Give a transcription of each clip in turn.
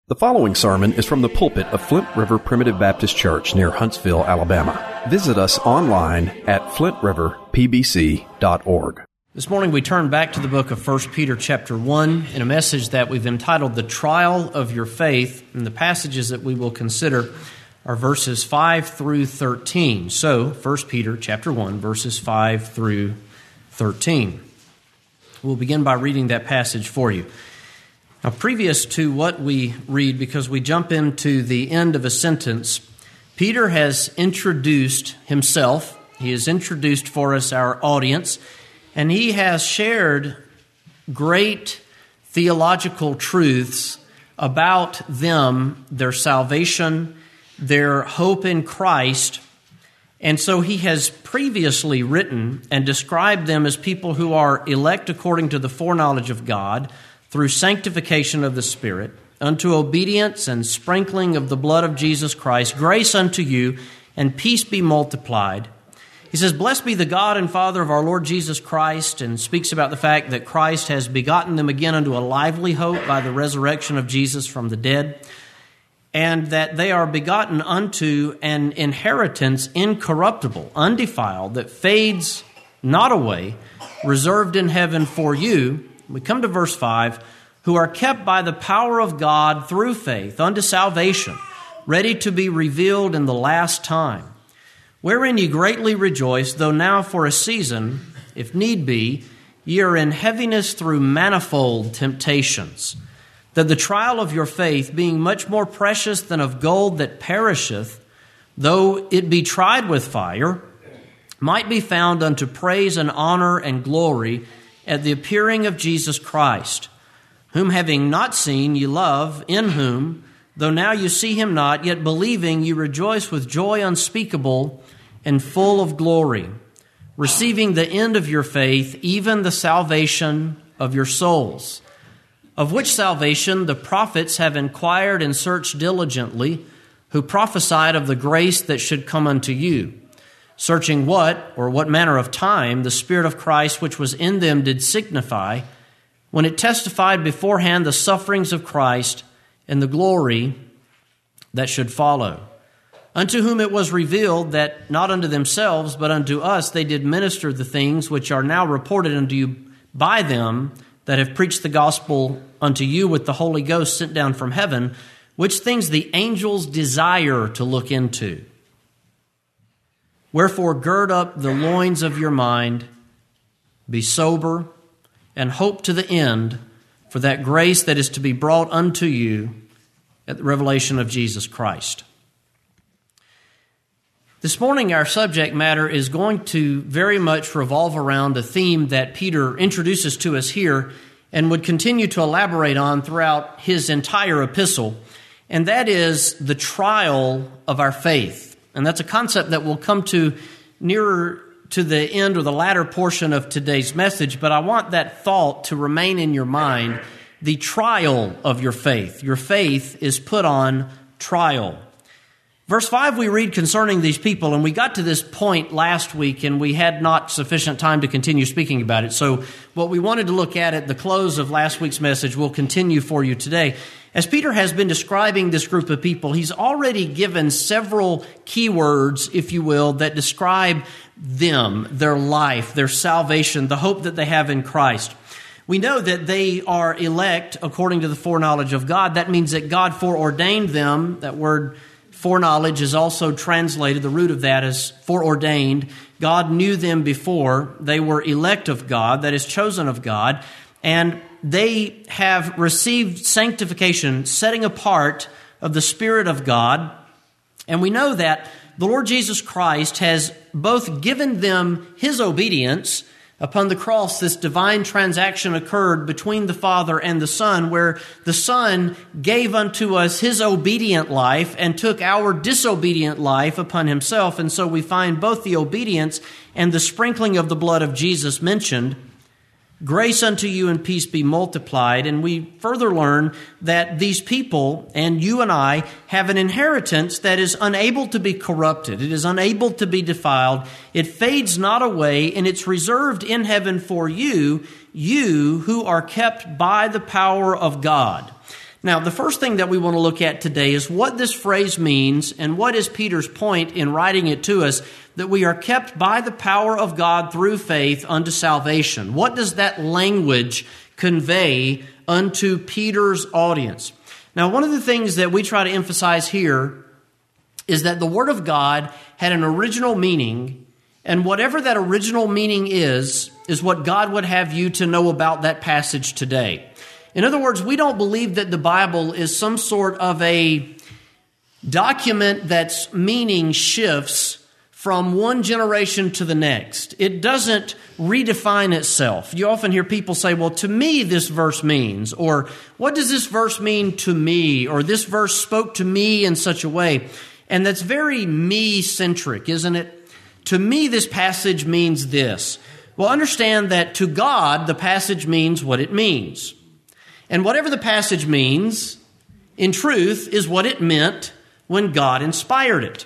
The following sermon is from the pulpit of Flint River Primitive Baptist Church near Huntsville, Alabama. Visit us online at flintriverpbc.org. This morning we turn back to the book of 1 Peter chapter 1 in a message that we've entitled The Trial of Your Faith, and the passages that we will consider are verses 5 through 13. So, 1 Peter chapter 1, verses 5 through 13. We'll begin by reading that passage for you. Now, previous to what we read, because we jump into the end of a sentence, Peter has introduced himself. He has introduced for us our audience, and he has shared great theological truths about them, their salvation, their hope in Christ. And so he has previously written and described them as people who are elect according to the foreknowledge of God, through sanctification of the Spirit, unto obedience and sprinkling of the blood of Jesus Christ, grace unto you, and peace be multiplied. He says, Blessed be the God and Father of our Lord Jesus Christ, and speaks about the fact that Christ has begotten them again unto a lively hope by the resurrection of Jesus from the dead, and that they are begotten unto an inheritance incorruptible, undefiled, that fades not away, reserved in heaven for you. We come to verse 5, who are kept by the power of God through faith unto salvation, ready to be revealed in the last time, wherein ye greatly rejoice, though now for a season, if need be, ye are in heaviness through manifold temptations, that the trial of your faith, being much more precious than of gold that perisheth, though it be tried with fire, might be found unto praise and honor and glory at the appearing of Jesus Christ, whom having not seen ye love, in whom, though now you see him not, yet believing you rejoice with joy unspeakable and full of glory, receiving the end of your faith, even the salvation of your souls, of which salvation the prophets have inquired and searched diligently, who prophesied of the grace that should come unto you, searching what manner of time the Spirit of Christ which was in them did signify, when it testified beforehand the sufferings of Christ and the glory that should follow. Unto whom it was revealed that not unto themselves, but unto us they did minister the things which are now reported unto you by them that have preached the gospel unto you with the Holy Ghost sent down from heaven, which things the angels desire to look into. Wherefore gird up the loins of your mind, be sober, and hope to the end for that grace that is to be brought unto you at the revelation of Jesus Christ. This morning our subject matter is going to very much revolve around a theme that Peter introduces to us here and would continue to elaborate on throughout his entire epistle, and that is the trial of our faith. And that's a concept that we'll come to nearer to the end or the latter portion of today's message, but I want that thought to remain in your mind, the trial of your faith. Your faith is put on trial. Verse 5 we read concerning these people, and we got to this point last week and we had not sufficient time to continue speaking about it. So what we wanted to look at the close of last week's message will continue for you today. As Peter has been describing this group of people, he's already given several keywords, if you will, that describe them, their life, their salvation, the hope that they have in Christ. We know that they are elect according to the foreknowledge of God. That means that God foreordained them. That word foreknowledge is also translated, the root of that is foreordained. God knew them before. They were elect of God, that is chosen of God, and they have received sanctification, setting apart of the Spirit of God. And we know that the Lord Jesus Christ has both given them His obedience. Upon the cross, this divine transaction occurred between the Father and the Son, where the Son gave unto us His obedient life and took our disobedient life upon Himself. And so we find both the obedience and the sprinkling of the blood of Jesus mentioned. Grace unto you and peace be multiplied. And we further learn that these people, and you and I, have an inheritance that is unable to be corrupted. It is unable to be defiled. It fades not away, and it's reserved in heaven for you, you who are kept by the power of God. Now, the first thing that we want to look at today is what this phrase means and what is Peter's point in writing it to us, that we are kept by the power of God through faith unto salvation. What does that language convey unto Peter's audience? Now, one of the things that we try to emphasize here is that the Word of God had an original meaning, and whatever that original meaning is what God would have you to know about that passage today. In other words, we don't believe that the Bible is some sort of a document that's meaning shifts from one generation to the next. It doesn't redefine itself. You often hear people say, well, to me this verse means, or what does this verse mean to me, or this verse spoke to me in such a way. And that's very me-centric, isn't it? To me, this passage means this. Well, understand that to God, the passage means what it means. And whatever the passage means, in truth, is what it meant when God inspired it.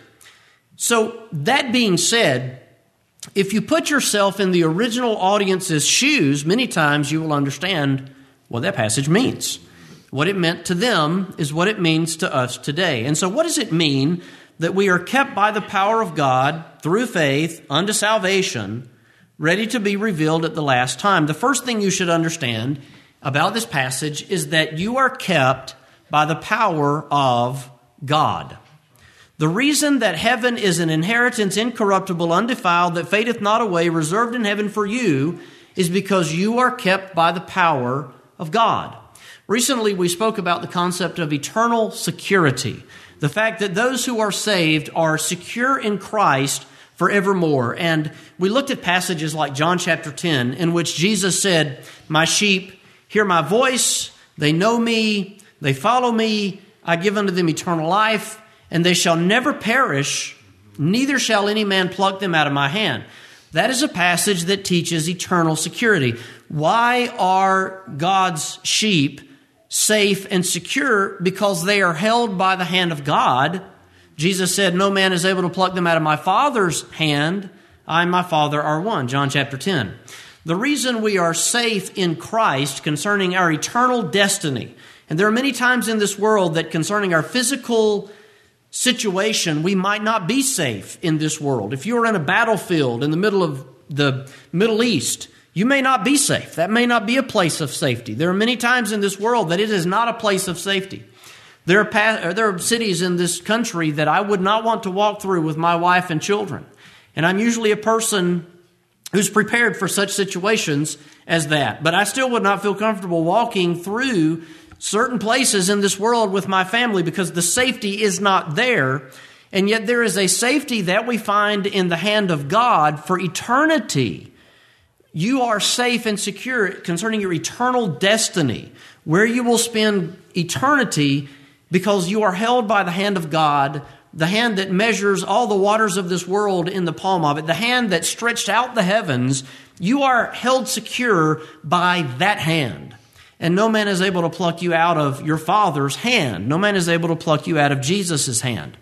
So, that being said, if you put yourself in the original audience's shoes, many times you will understand what that passage means. What it meant to them is what it means to us today. And so what does it mean that we are kept by the power of God through faith unto salvation, ready to be revealed at the last time? The first thing you should understand about this passage is that you are kept by the power of God. The reason that heaven is an inheritance incorruptible, undefiled, that fadeth not away, reserved in heaven for you, is because you are kept by the power of God. Recently, we spoke about the concept of eternal security, the fact that those who are saved are secure in Christ forevermore. And we looked at passages like John chapter 10, in which Jesus said, my sheep hear my voice, they know me, they follow me, I give unto them eternal life, and they shall never perish, neither shall any man pluck them out of my hand. That is a passage that teaches eternal security. Why are God's sheep safe and secure? Because they are held by the hand of God. Jesus said, no man is able to pluck them out of my Father's hand. I and my Father are one, John chapter 10. The reason we are safe in Christ concerning our eternal destiny, and there are many times in this world that concerning our physical situation, we might not be safe in this world. If you're in a battlefield in the middle of the Middle East, you may not be safe. That may not be a place of safety. There are many times in this world that it is not a place of safety. There are cities in this country that I would not want to walk through with my wife and children. And I'm usually a person who's prepared for such situations as that. But I still would not feel comfortable walking through certain places in this world with my family because the safety is not there. And yet there is a safety that we find in the hand of God for eternity. You are safe and secure concerning your eternal destiny, where you will spend eternity, because you are held by the hand of God, the hand that measures all the waters of this world in the palm of it, the hand that stretched out the heavens. You are held secure by that hand. And no man is able to pluck you out of your Father's hand. No man is able to pluck you out of Jesus' hand.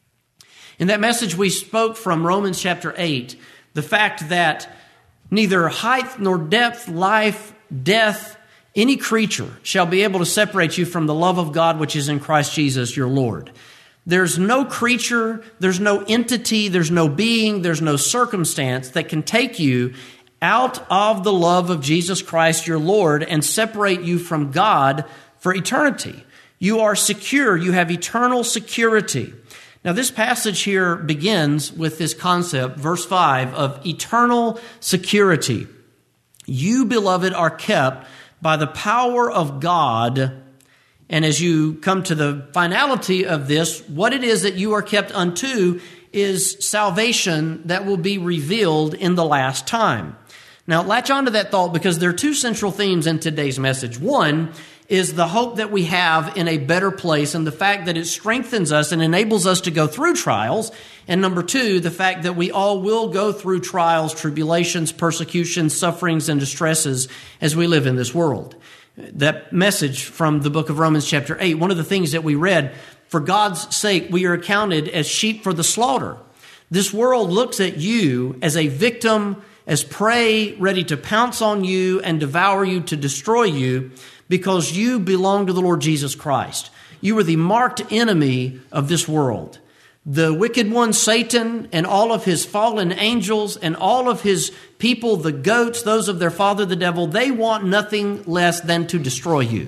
In that message we spoke from Romans chapter 8, the fact that neither height nor depth, life, death, any creature shall be able to separate you from the love of God which is in Christ Jesus your Lord. There's no creature, there's no entity, there's no being, there's no circumstance that can take you out of the love of Jesus Christ your Lord and separate you from God for eternity. You are secure. You have eternal security. Now, this passage here begins with this concept, verse 5, of eternal security. You, beloved, are kept by the power of God. And as you come to the finality of this, what it is that you are kept unto is salvation that will be revealed in the last time. Now, latch on to that thought, because there are two central themes in today's message. One is the hope that we have in a better place and the fact that it strengthens us and enables us to go through trials. And number two, the fact that we all will go through trials, tribulations, persecutions, sufferings, and distresses as we live in this world. That message from the book of Romans chapter 8, one of the things that we read, for God's sake, we are accounted as sheep for the slaughter. This world looks at you as a victim as prey ready to pounce on you and devour you, to destroy you, because you belong to the Lord Jesus Christ. You are the marked enemy of this world. The wicked one, Satan, and all of his fallen angels and all of his people, the goats, those of their father, the devil, they want nothing less than to destroy you.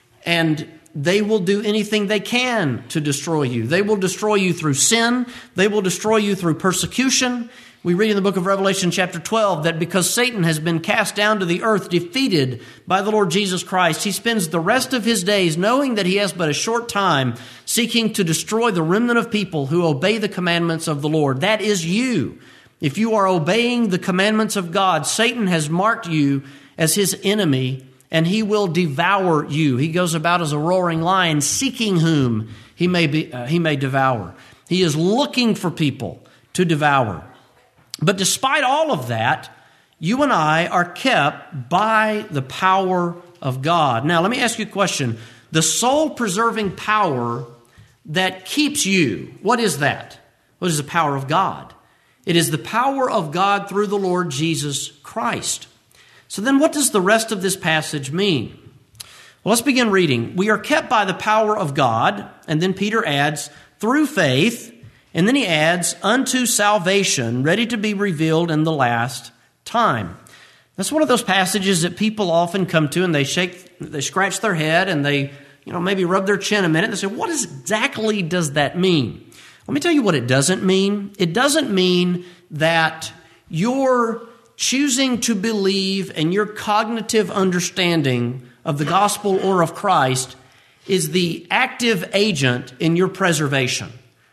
And they will do anything they can to destroy you. They will destroy you through sin. They will destroy you through persecution. We read in the book of Revelation chapter 12 that because Satan has been cast down to the earth, defeated by the Lord Jesus Christ, he spends the rest of his days knowing that he has but a short time seeking to destroy the remnant of people who obey the commandments of the Lord. That is you. If you are obeying the commandments of God, Satan has marked you as his enemy, and he will devour you. He goes about as a roaring lion, seeking whom he may devour. He is looking for people to devour. But despite all of that, you and I are kept by the power of God. Now, let me ask you a question. The soul-preserving power that keeps you, what is that? What is the power of God? It is the power of God through the Lord Jesus Christ. So then what does the rest of this passage mean? Well, let's begin reading. We are kept by the power of God, and then Peter adds, through faith, and then he adds, unto salvation, ready to be revealed in the last time. That's one of those passages that people often come to and they scratch their head and they, maybe rub their chin a minute and they say, what exactly does that mean? Let me tell you what it doesn't mean. It doesn't mean that you're choosing to believe and your cognitive understanding of the gospel or of Christ is the active agent in your preservation.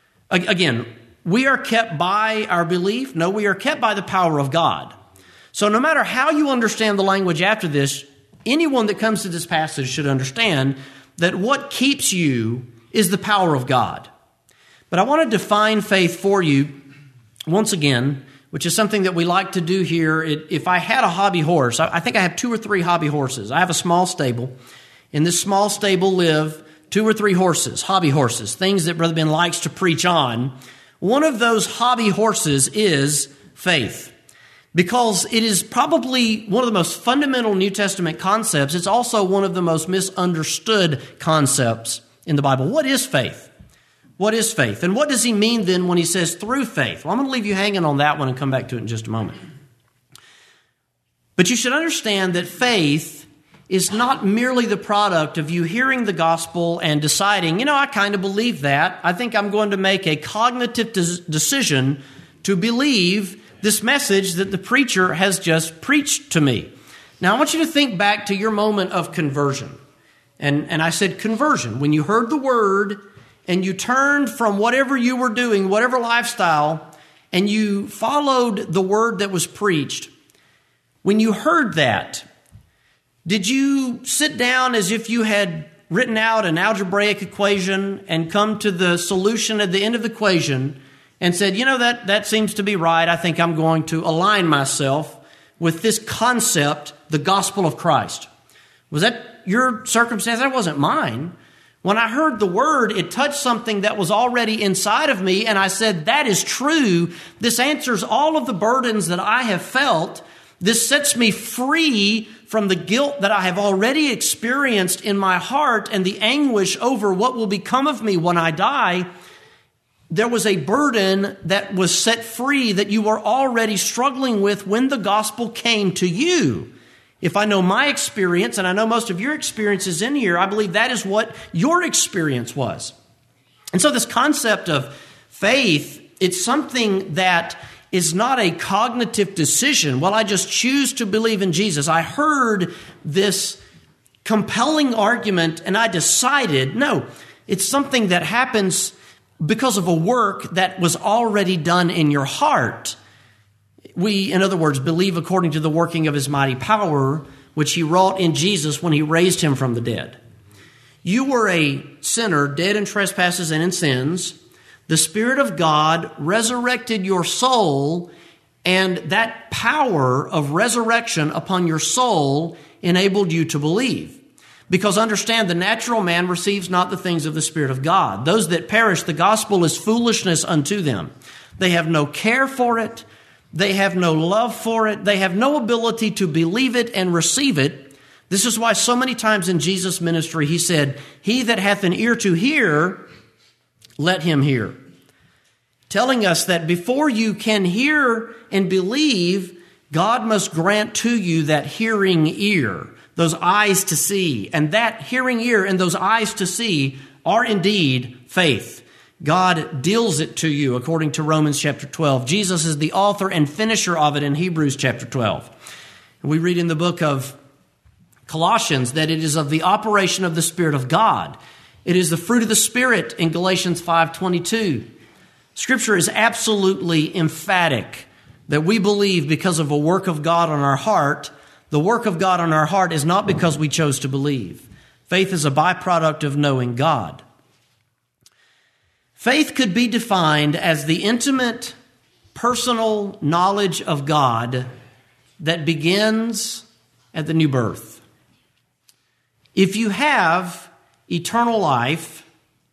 Again, we are kept by our belief. No, we are kept by the power of God. So no matter how you understand the language after this, anyone that comes to this passage should understand that what keeps you is the power of God. But I want to define faith for you once again, which is something that we like to do here. If I had a hobby horse, I think I have 2 or 3 hobby horses. I have a small stable. In this small stable live 2 or 3 horses, hobby horses, things that Brother Ben likes to preach on. One of those hobby horses is faith, because it is probably one of the most fundamental New Testament concepts. It's also one of the most misunderstood concepts in the Bible. What is faith? What is faith? And what does he mean then when he says through faith? Well, I'm going to leave you hanging on that one and come back to it in just a moment. But you should understand that faith is not merely the product of you hearing the gospel and deciding, I kind of believe that. I think I'm going to make a cognitive decision to believe this message that the preacher has just preached to me. Now, I want you to think back to your moment of conversion. And I said conversion. When you heard the word and you turned from whatever you were doing, whatever lifestyle, and you followed the word that was preached. When you heard that, did you sit down as if you had written out an algebraic equation and come to the solution at the end of the equation and said, that seems to be right. I think I'm going to align myself with this concept, the gospel of Christ? Was that your circumstance? That wasn't mine. When I heard the word, it touched something that was already inside of me, and I said, that is true. This answers all of the burdens that I have felt. This sets me free from the guilt that I have already experienced in my heart and the anguish over what will become of me when I die. There was a burden that was set free that you were already struggling with when the gospel came to you. If I know my experience, and I know most of your experiences in here, I believe that is what your experience was. And so this concept of faith, it's something that is not a cognitive decision. Well, I just choose to believe in Jesus. I heard this compelling argument and I decided. No, it's something that happens because of a work that was already done in your heart. We, in other words, believe according to the working of his mighty power, which he wrought in Jesus when he raised him from the dead. You were a sinner, dead in trespasses and in sins. The Spirit of God resurrected your soul, and that power of resurrection upon your soul enabled you to believe. Because understand, the natural man receives not the things of the Spirit of God. Those that perish, the gospel is foolishness unto them. They have no care for it. They have no love for it. They have no ability to believe it and receive it. This is why so many times in Jesus' ministry he said, "He that hath an ear to hear, let him hear." Telling us that before you can hear and believe, God must grant to you that hearing ear, those eyes to see. And that hearing ear and those eyes to see are indeed faith. God deals it to you according to Romans chapter 12. Jesus is the author and finisher of it in Hebrews chapter 12. We read in the book of Colossians that it is of the operation of the Spirit of God. It is the fruit of the Spirit in Galatians 5:22. Scripture is absolutely emphatic that we believe because of a work of God on our heart. The work of God on our heart is not because we chose to believe. Faith is a byproduct of knowing God. Faith could be defined as the intimate, personal knowledge of God that begins at the new birth. If you have eternal life,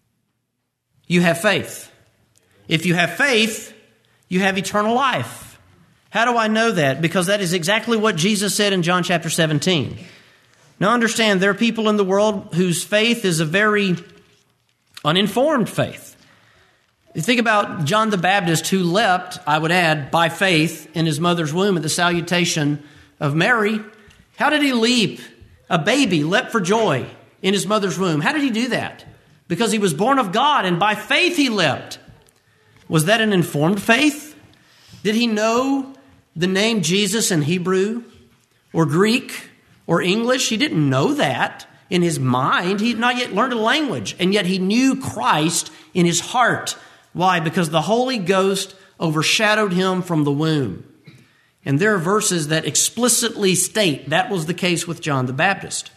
you have faith. If you have faith, you have eternal life. How do I know that? Because that is exactly what Jesus said in John chapter 17. Now understand, there are people in the world whose faith is a very uninformed faith. You think about John the Baptist, who leapt, I would add, by faith in his mother's womb at the salutation of Mary. How did he leap? A baby leapt for joy in his mother's womb. How did he do that? Because he was born of God, and by faith he leapt. Was that an informed faith? Did he know the name Jesus in Hebrew or Greek or English? He didn't know that in his mind. He had not yet learned a language, and yet he knew Christ in his heart. Why? Because the Holy Ghost overshadowed him from the womb. And there are verses that explicitly state that was the case with John the Baptist.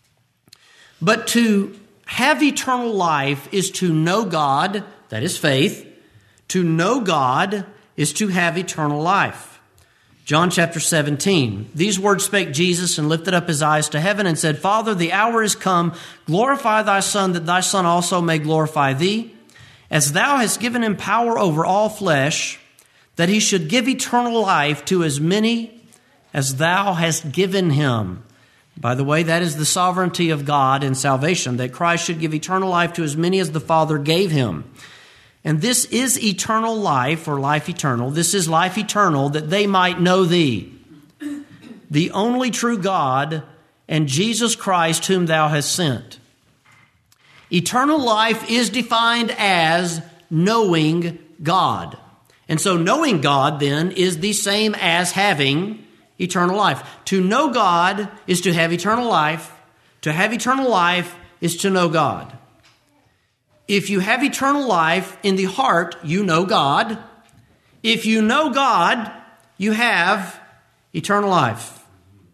But to have eternal life is to know God, that is faith. To know God is to have eternal life. John chapter 17. These words spake Jesus and lifted up his eyes to heaven and said, Father, the hour is come. Glorify thy Son, that thy Son also may glorify thee. As thou hast given him power over all flesh, that he should give eternal life to as many as thou hast given him. By the way, that is the sovereignty of God in salvation, that Christ should give eternal life to as many as the Father gave him. And this is eternal life, or life eternal. This is life eternal, that they might know thee, the only true God, and Jesus Christ whom thou hast sent. Eternal life is defined as knowing God. And so knowing God then is the same as having eternal life. To know God is to have eternal life. To have eternal life is to know God. If you have eternal life in the heart, you know God. If you know God, you have eternal life.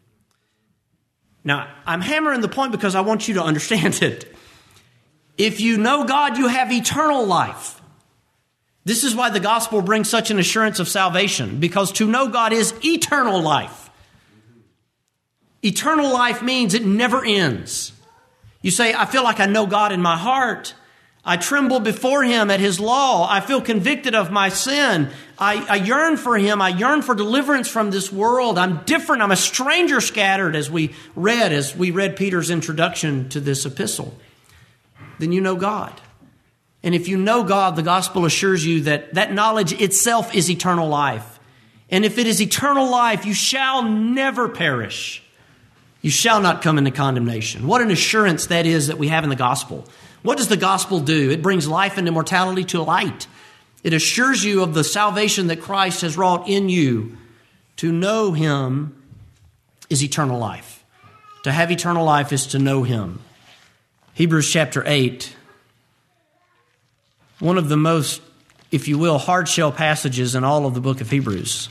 Now, I'm hammering the point because I want you to understand it. If you know God, you have eternal life. This is why the gospel brings such an assurance of salvation, because to know God is eternal life. Eternal life means it never ends. You say, I feel like I know God in my heart. I tremble before him at his law. I feel convicted of my sin. I yearn for him. I yearn for deliverance from this world. I'm different. I'm a stranger scattered, as we read Peter's introduction to this epistle. Then you know God. And if you know God, the gospel assures you that that knowledge itself is eternal life. And if it is eternal life, you shall never perish. You shall not come into condemnation. What an assurance that is that we have in the gospel. What does the gospel do? It brings life and immortality to light. It assures you of the salvation that Christ has wrought in you. To know him is eternal life. To have eternal life is to know him. Hebrews chapter 8, one of the most, if you will, hard-shell passages in all of the book of Hebrews.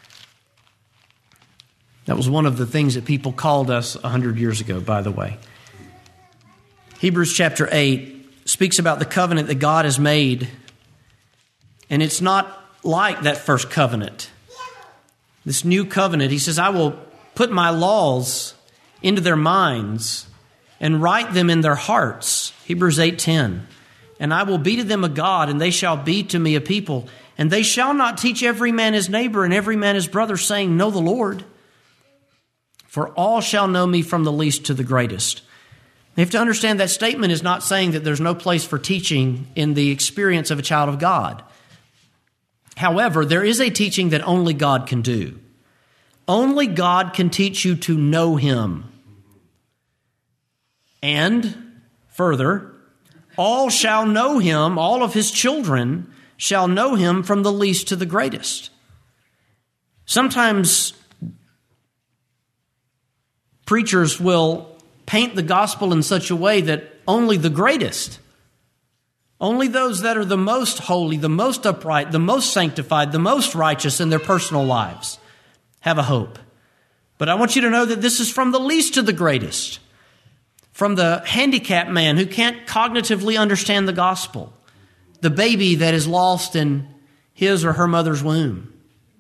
That was one of the things that people called us 100 years ago, by the way. Hebrews chapter 8 speaks about the covenant that God has made. And it's not like that first covenant. This new covenant, he says, I will put my laws into their minds and write them in their hearts. Hebrews 8:10. And I will be to them a God, and they shall be to me a people. And they shall not teach every man his neighbor and every man his brother, saying, Know the Lord. For all shall know me from the least to the greatest. You have to understand that statement is not saying that there's no place for teaching in the experience of a child of God. However, there is a teaching that only God can do. Only God can teach you to know Him. And further, all shall know Him, all of His children shall know Him from the least to the greatest. Sometimes preachers will paint the gospel in such a way that only the greatest, only those that are the most holy, the most upright, the most sanctified, the most righteous in their personal lives have a hope. But I want you to know that this is from the least to the greatest. From the handicapped man who can't cognitively understand the gospel. The baby that is lost in his or her mother's womb.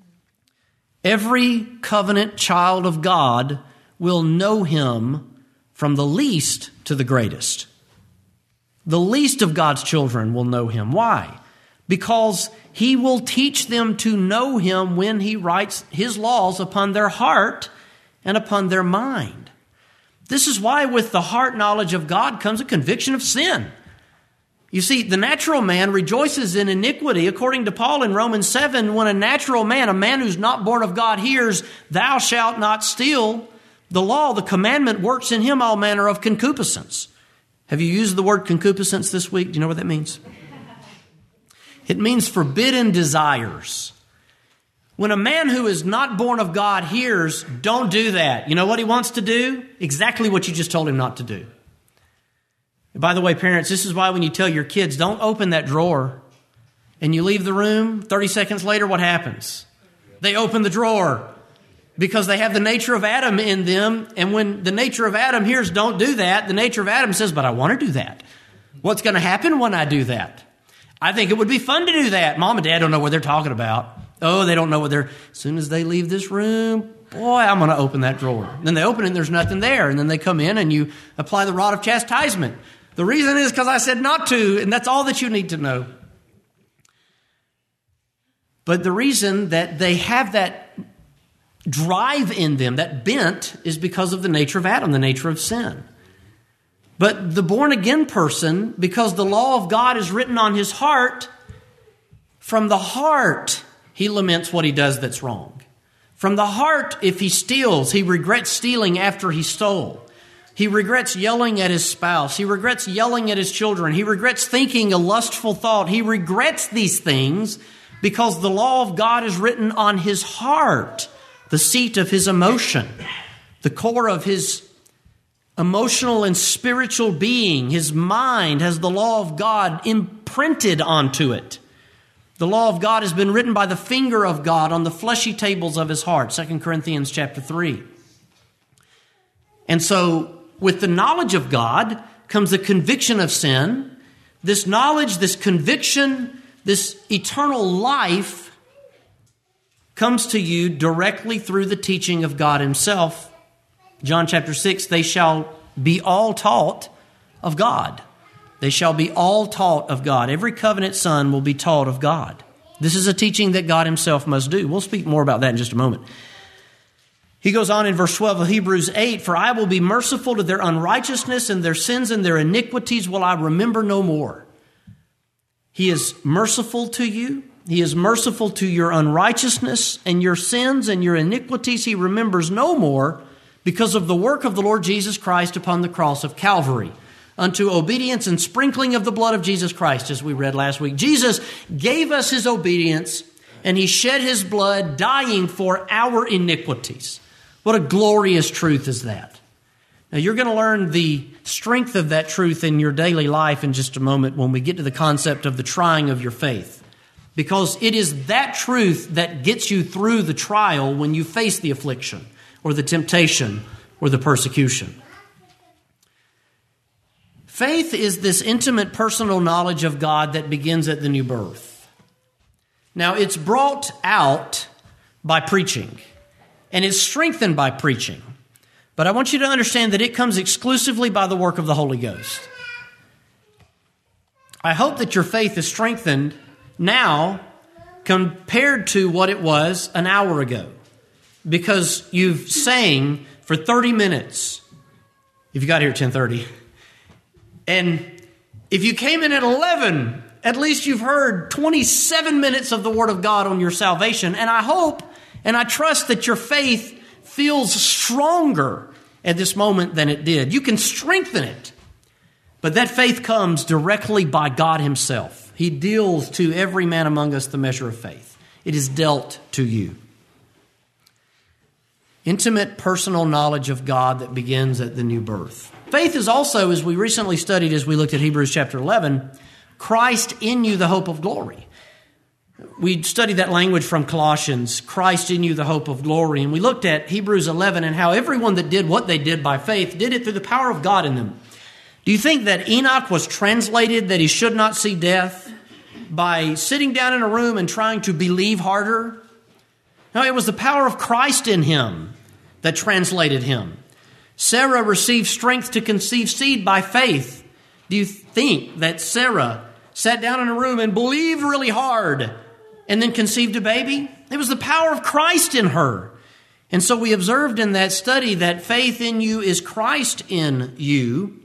Every covenant child of God will know Him from the least to the greatest. The least of God's children will know Him. Why? Because He will teach them to know Him when He writes His laws upon their heart and upon their mind. This is why with the heart knowledge of God comes a conviction of sin. You see, the natural man rejoices in iniquity. According to Paul in Romans 7, when a natural man, a man who's not born of God, hears, Thou shalt not steal, the law, the commandment, works in him all manner of concupiscence. Have you used the word concupiscence this week? Do you know what that means? It means forbidden desires. When a man who is not born of God hears, don't do that, you know what he wants to do? Exactly what you just told him not to do. By the way, parents, this is why when you tell your kids, don't open that drawer, and you leave the room, 30 seconds later, what happens? They open the drawer. Because they have the nature of Adam in them. And when the nature of Adam hears don't do that, the nature of Adam says, but I want to do that. What's going to happen when I do that? I think it would be fun to do that. Mom and Dad don't know what they're talking about. Oh, they don't know what they're... As soon as they leave this room, boy, I'm going to open that drawer. Then they open it and there's nothing there. And then they come in and you apply the rod of chastisement. The reason is because I said not to, and that's all that you need to know. But the reason that they have that drive in them, that bent, is because of the nature of Adam, the nature of sin. But the born-again person, because the law of God is written on his heart, from the heart, he laments what he does that's wrong. From the heart, if he steals, he regrets stealing after he stole. He regrets yelling at his spouse. He regrets yelling at his children. He regrets thinking a lustful thought. He regrets these things because the law of God is written on his heart. The seat of his emotion, the core of his emotional and spiritual being, his mind has the law of God imprinted onto it. The law of God has been written by the finger of God on the fleshy tables of his heart, 2 Corinthians chapter 3. And so with the knowledge of God comes the conviction of sin. This knowledge, this conviction, this eternal life comes to you directly through the teaching of God Himself. John chapter 6, they shall be all taught of God. They shall be all taught of God. Every covenant son will be taught of God. This is a teaching that God Himself must do. We'll speak more about that in just a moment. He goes on in verse 12 of Hebrews 8, For I will be merciful to their unrighteousness, and their sins and their iniquities will I remember no more. He is merciful to you. He is merciful to your unrighteousness and your sins and your iniquities. He remembers no more because of the work of the Lord Jesus Christ upon the cross of Calvary, unto obedience and sprinkling of the blood of Jesus Christ, as we read last week. Jesus gave us His obedience, and He shed His blood, dying for our iniquities. What a glorious truth is that. Now, you're going to learn the strength of that truth in your daily life in just a moment when we get to the concept of the trying of your faith. Because it is that truth that gets you through the trial when you face the affliction or the temptation or the persecution. Faith is this intimate personal knowledge of God that begins at the new birth. Now, it's brought out by preaching, and it's strengthened by preaching. But I want you to understand that it comes exclusively by the work of the Holy Ghost. I hope that your faith is strengthened now compared to what it was an hour ago, because you've sang for 30 minutes, if you got here at 10:30. And if you came in at 11, at least you've heard 27 minutes of the Word of God on your salvation. And I hope and I trust that your faith feels stronger at this moment than it did. You can strengthen it. But that faith comes directly by God Himself. He deals to every man among us the measure of faith. It is dealt to you. Intimate personal knowledge of God that begins at the new birth. Faith is also, as we recently studied as we looked at Hebrews chapter 11, Christ in you, the hope of glory. We studied that language from Colossians, Christ in you, the hope of glory. And we looked at Hebrews 11 and how everyone that did what they did by faith did it through the power of God in them. Do you think that Enoch was translated that he should not see death by sitting down in a room and trying to believe harder? No, it was the power of Christ in him that translated him. Sarah received strength to conceive seed by faith. Do you think that Sarah sat down in a room and believed really hard and then conceived a baby? It was the power of Christ in her. And so we observed in that study that faith in you is Christ in you.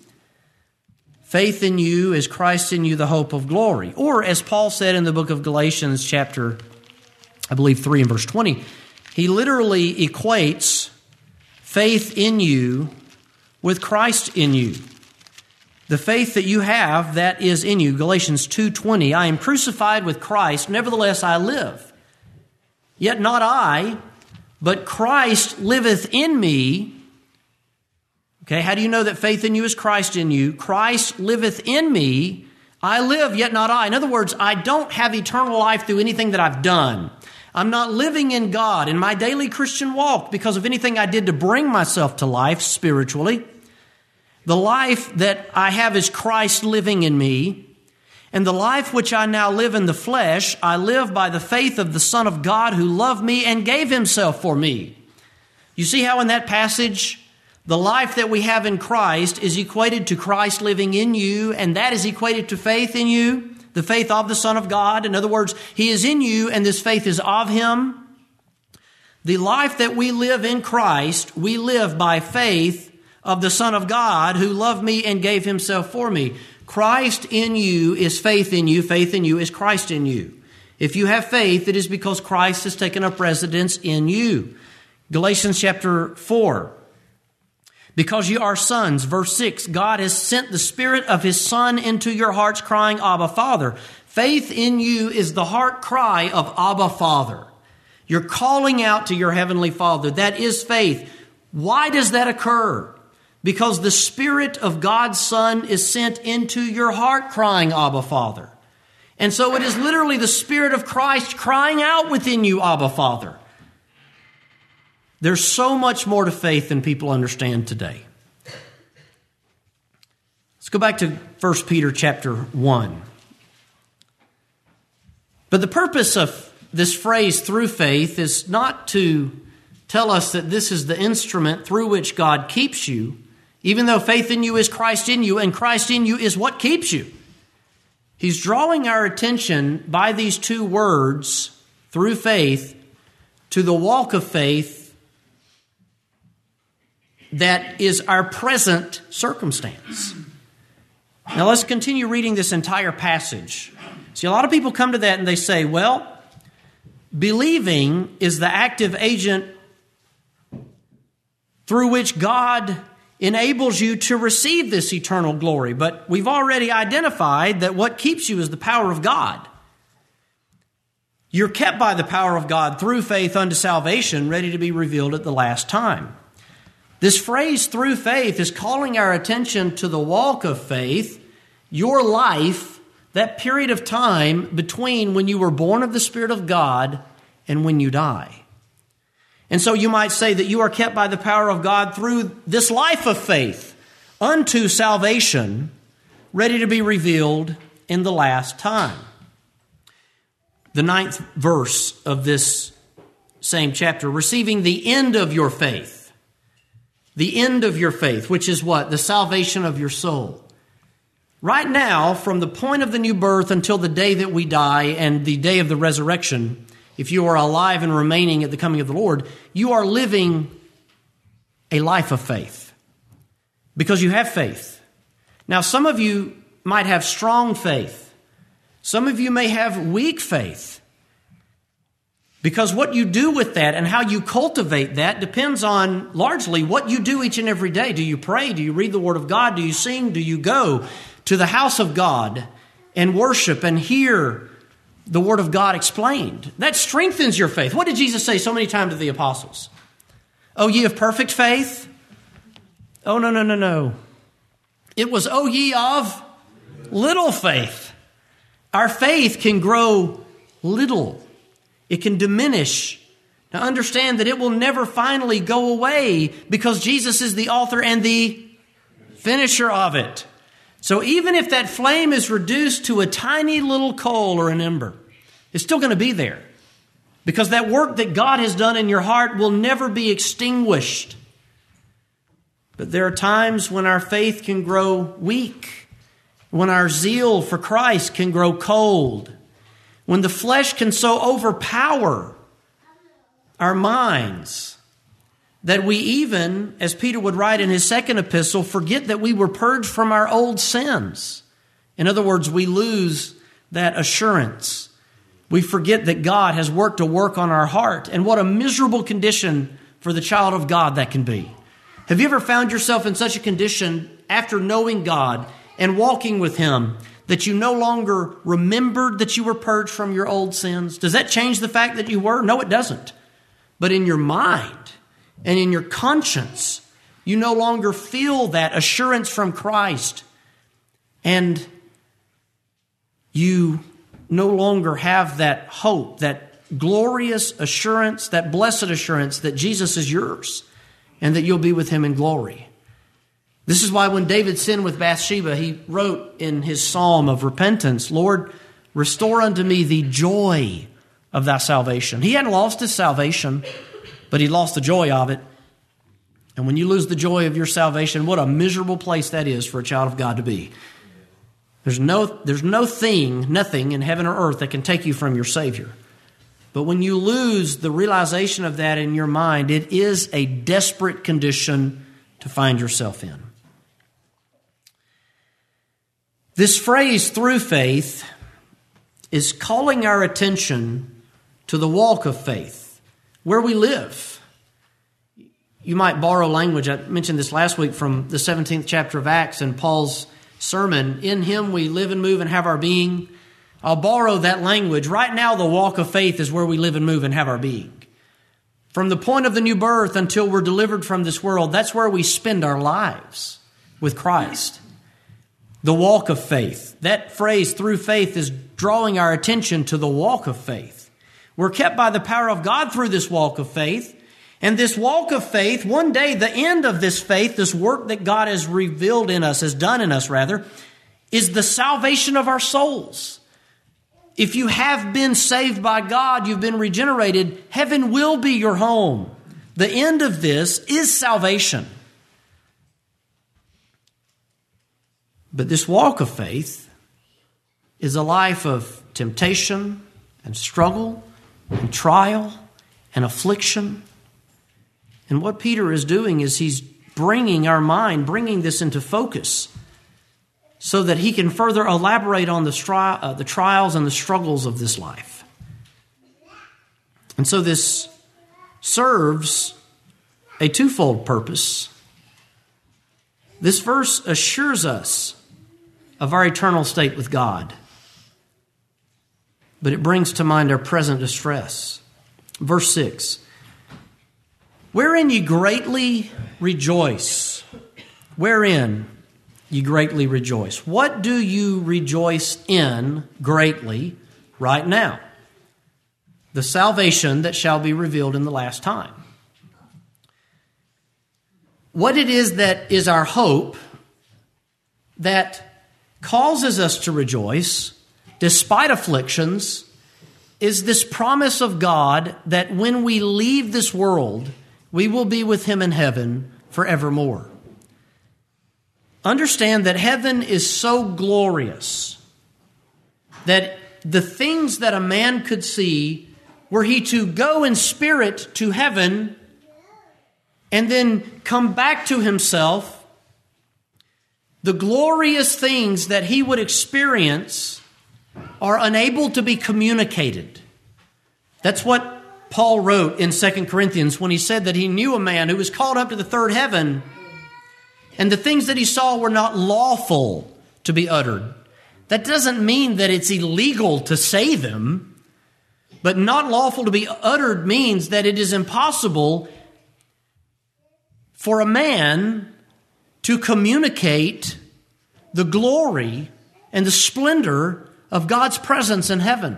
Faith in you is Christ in you, the hope of glory. Or as Paul said in the book of Galatians chapter, I believe 3 and verse 20, he literally equates faith in you with Christ in you. The faith that you have, that is in you. Galatians 2:20, I am crucified with Christ, nevertheless I live. Yet not I, but Christ liveth in me. Okay, how do you know that faith in you is Christ in you? Christ liveth in me. I live, yet not I. In other words, I don't have eternal life through anything that I've done. I'm not living in God in my daily Christian walk because of anything I did to bring myself to life spiritually. The life that I have is Christ living in me. And the life which I now live in the flesh, I live by the faith of the Son of God who loved me and gave Himself for me. You see how in that passage, the life that we have in Christ is equated to Christ living in you, and that is equated to faith in you, the faith of the Son of God. In other words, He is in you, and this faith is of Him. The life that we live in Christ, we live by faith of the Son of God who loved me and gave Himself for me. Christ in you is faith in you. Faith in you is Christ in you. If you have faith, it is because Christ has taken up residence in you. Galatians chapter 4. Because you are sons, verse 6, God has sent the Spirit of His Son into your hearts, crying, Abba, Father. Faith in you is the heart cry of Abba, Father. You're calling out to your Heavenly Father. That is faith. Why does that occur? Because the Spirit of God's Son is sent into your heart, crying, Abba, Father. And so it is literally the Spirit of Christ crying out within you, Abba, Father. There's so much more to faith than people understand today. Let's go back to 1 Peter chapter 1. But the purpose of this phrase, through faith, is not to tell us that this is the instrument through which God keeps you, even though faith in you is Christ in you, and Christ in you is what keeps you. He's drawing our attention by these two words, through faith, to the walk of faith that is our present circumstance. Now let's continue reading this entire passage. See, a lot of people come to that and they say, well, believing is the active agent through which God enables you to receive this eternal glory. But we've already identified that what keeps you is the power of God. You're kept by the power of God through faith unto salvation, ready to be revealed at the last time. This phrase, through faith, is calling our attention to the walk of faith, your life, that period of time between when you were born of the Spirit of God and when you die. And so you might say that you are kept by the power of God through this life of faith unto salvation, ready to be revealed in the last time. The 9th verse of this same chapter, receiving the end of your faith. The end of your faith, which is what? The salvation of your soul. Right now, from the point of the new birth until the day that we die and the day of the resurrection, if you are alive and remaining at the coming of the Lord, you are living a life of faith because you have faith. Now, some of you might have strong faith. Some of you may have weak faith. Because what you do with that and how you cultivate that depends on largely what you do each and every day. Do you pray? Do you read the Word of God? Do you sing? Do you go to the house of God and worship and hear the Word of God explained? That strengthens your faith. What did Jesus say so many times to the apostles? Oh, ye of perfect faith? Oh, no. It was, oh, ye of little faith. Our faith can grow little. It can diminish. Now understand that it will never finally go away because Jesus is the author and the finisher of it. So even if that flame is reduced to a tiny little coal or an ember, it's still going to be there because that work that God has done in your heart will never be extinguished. But there are times when our faith can grow weak, when our zeal for Christ can grow cold, when the flesh can so overpower our minds that we even, as Peter would write in his second epistle, forget that we were purged from our old sins. In other words, we lose that assurance. We forget that God has worked a work on our heart. And what a miserable condition for the child of God that can be. Have you ever found yourself in such a condition after knowing God and walking with Him that you no longer remembered that you were purged from your old sins? Does that change the fact that you were? No, it doesn't. But in your mind and in your conscience, you no longer feel that assurance from Christ. And you no longer have that hope, that glorious assurance, that blessed assurance that Jesus is yours and that you'll be with Him in glory. This is why when David sinned with Bathsheba, he wrote in his psalm of repentance, Lord, restore unto me the joy of thy salvation. He hadn't lost his salvation, but he lost the joy of it. And when you lose the joy of your salvation, what a miserable place that is for a child of God to be. There's nothing in heaven or earth that can take you from your Savior. But when you lose the realization of that in your mind, it is a desperate condition to find yourself in. This phrase, through faith, is calling our attention to the walk of faith, where we live. You might borrow language, I mentioned this last week, from the 17th chapter of Acts and Paul's sermon, in Him we live and move and have our being. I'll borrow that language. Right now, the walk of faith is where we live and move and have our being. From the point of the new birth until we're delivered from this world, that's where we spend our lives with Christ. The walk of faith. That phrase, through faith, is drawing our attention to the walk of faith. We're kept by the power of God through this walk of faith. And this walk of faith, one day, the end of this faith, this work that God has revealed in us, has done in us rather, is the salvation of our souls. If you have been saved by God, you've been regenerated, heaven will be your home. The end of this is salvation. But this walk of faith is a life of temptation and struggle and trial and affliction. And what Peter is doing is he's bringing our mind, bringing this into focus so that he can further elaborate on the trials and the struggles of this life. And so this serves a twofold purpose. This verse assures us of our eternal state with God, but it brings to mind our present distress. Verse 6, wherein ye greatly rejoice. Wherein ye greatly rejoice. What do you rejoice in greatly right now? The salvation that shall be revealed in the last time. What it is that is our hope that causes us to rejoice despite afflictions is this promise of God that when we leave this world, we will be with Him in heaven forevermore. understand that heaven is so glorious that the things that a man could see, were he to go in spirit to heaven and then come back to himself, the glorious things that he would experience are unable to be communicated. That's what Paul wrote in 2 Corinthians when he said that he knew a man who was called up to the third heaven, and the things that he saw were not lawful to be uttered. That doesn't mean that it's illegal to say them, but not lawful to be uttered means that it is impossible for a man to communicate the glory and the splendor of God's presence in heaven.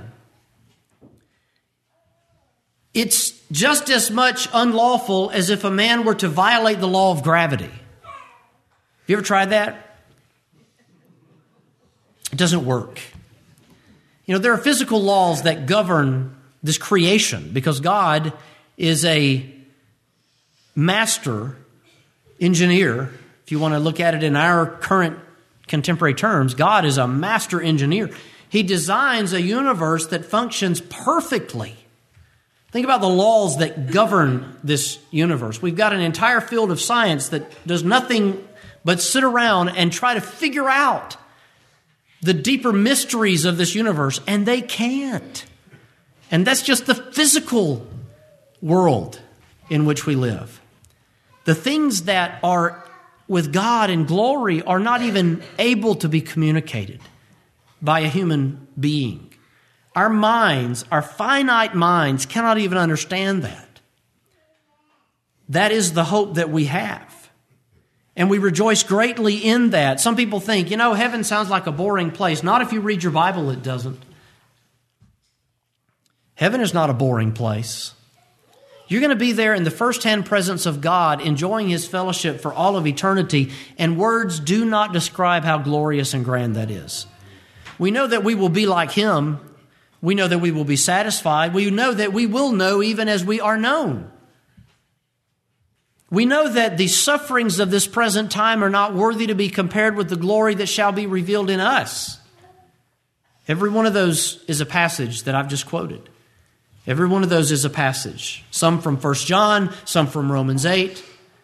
It's just as much unlawful as if a man were to violate the law of gravity. Have you ever tried that? It doesn't work. There are physical laws that govern this creation because God is a master engineer. If you want to look at it in our current contemporary terms, God is a master engineer. He designs a universe that functions perfectly. Think about the laws that govern this universe. We've got an entire field of science that does nothing but sit around and try to figure out the deeper mysteries of this universe, and they can't. And that's just the physical world in which we live. The things that are with God in glory are not even able to be communicated by a human being. Our minds, our finite minds, cannot even understand that. That is the hope that we have. And we rejoice greatly in that. Some people think, heaven sounds like a boring place. Not if you read your Bible, it doesn't. Heaven is not a boring place. You're going to be there in the firsthand presence of God, enjoying His fellowship for all of eternity, and words do not describe how glorious and grand that is. We know that we will be like Him. We know that we will be satisfied. We know that we will know even as we are known. We know that the sufferings of this present time are not worthy to be compared with the glory that shall be revealed in us. Every one of those is a passage that I've just quoted. Every one of those is a passage. Some from 1 John, some from Romans 8.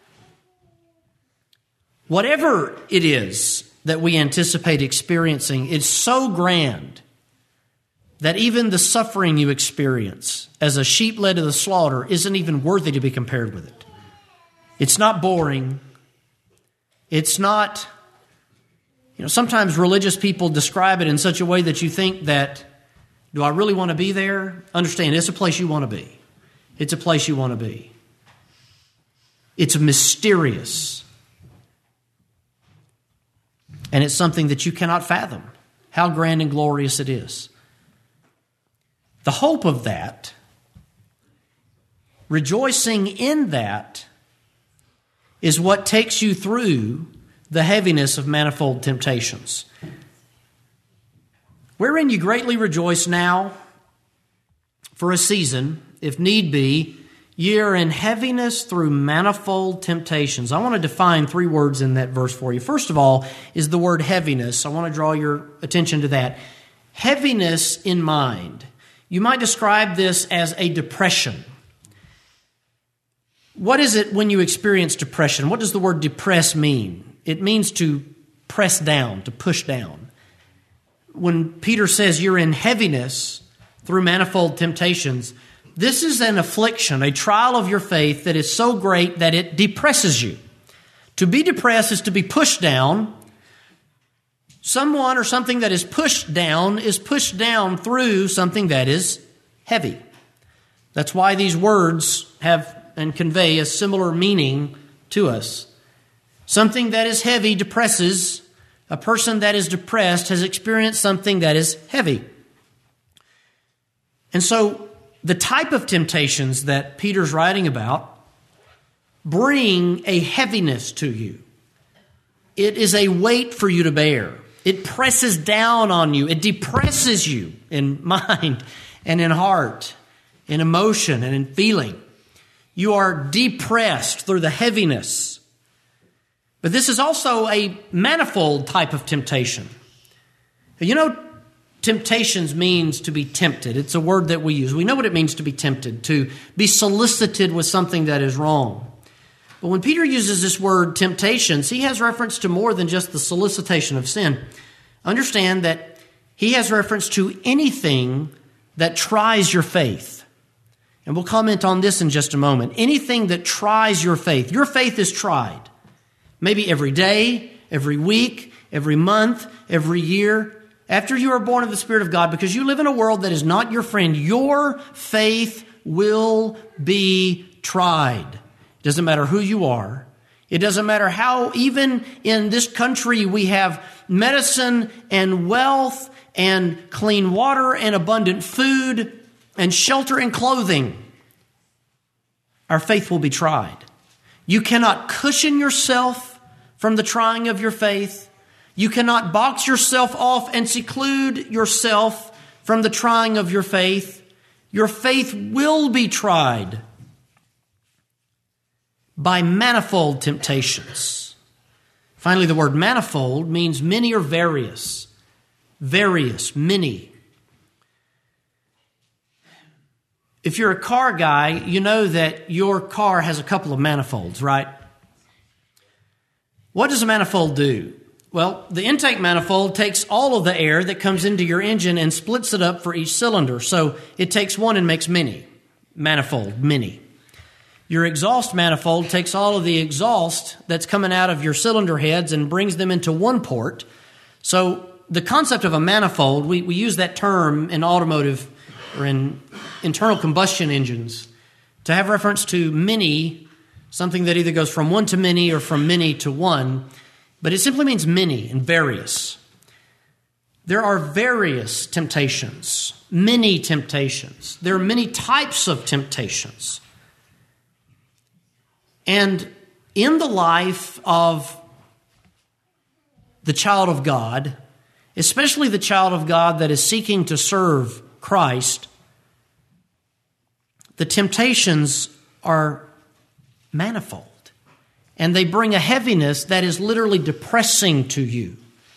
Whatever it is that we anticipate experiencing is so grand that even the suffering you experience as a sheep led to the slaughter isn't even worthy to be compared with it. It's not boring. It's not, sometimes religious people describe it in such a way that you think that, do I really want to be there? Understand, it's a place you want to be. It's a place you want to be. It's mysterious. And it's something that you cannot fathom, how grand and glorious it is. The hope of that, rejoicing in that, is what takes you through the heaviness of manifold temptations. Wherein you greatly rejoice now for a season, if need be, ye are in heaviness through manifold temptations. I want to define 3 words in that verse for you. First of all is the word heaviness. I want to draw your attention to that. Heaviness in mind. You might describe this as a depression. What is it when you experience depression? What does the word depress mean? It means to press down, to push down. When Peter says you're in heaviness through manifold temptations, this is an affliction, a trial of your faith that is so great that it depresses you. To be depressed is to be pushed down. Someone or something that is pushed down through something that is heavy. That's why these words have and convey a similar meaning to us. Something that is heavy depresses. A person that is depressed has experienced something that is heavy. And so the type of temptations that Peter's writing about bring a heaviness to you. It is a weight for you to bear. It presses down on you. It depresses you in mind and in heart, in emotion and in feeling. You are depressed through the heaviness. But this is also a manifold type of temptation. You know, temptations means to be tempted. It's a word that we use. We know what it means to be tempted, to be solicited with something that is wrong. But when Peter uses this word temptations, he has reference to more than just the solicitation of sin. Understand that he has reference to anything that tries your faith. And we'll comment on this in just a moment. Anything that tries your faith. Your faith is tried. Maybe every day, every week, every month, every year. After you are born of the Spirit of God, because you live in a world that is not your friend, your faith will be tried. It doesn't matter who you are. It doesn't matter how, even in this country, we have medicine and wealth and clean water and abundant food and shelter and clothing. Our faith will be tried. You cannot cushion yourself from the trying of your faith. You cannot box yourself off and seclude yourself from the trying of your faith. Your faith will be tried by manifold temptations. Finally, the word manifold means many or various. Various, many. If you're a car guy, you know that your car has a couple of manifolds, right? What does a manifold do? Well, the intake manifold takes all of the air that comes into your engine and splits it up for each cylinder. So it takes one and makes many. Manifold, many. Your exhaust manifold takes all of the exhaust that's coming out of your cylinder heads and brings them into one port. So the concept of a manifold, we use that term in automotive or in internal combustion engines to have reference to many, something that either goes from one to many or from many to one. But it simply means many and various. There are various temptations, many temptations. There are many types of temptations. And in the life of the child of God, especially the child of God that is seeking to serve Christ, the temptations are manifold. And they bring a heaviness that is literally depressing to you.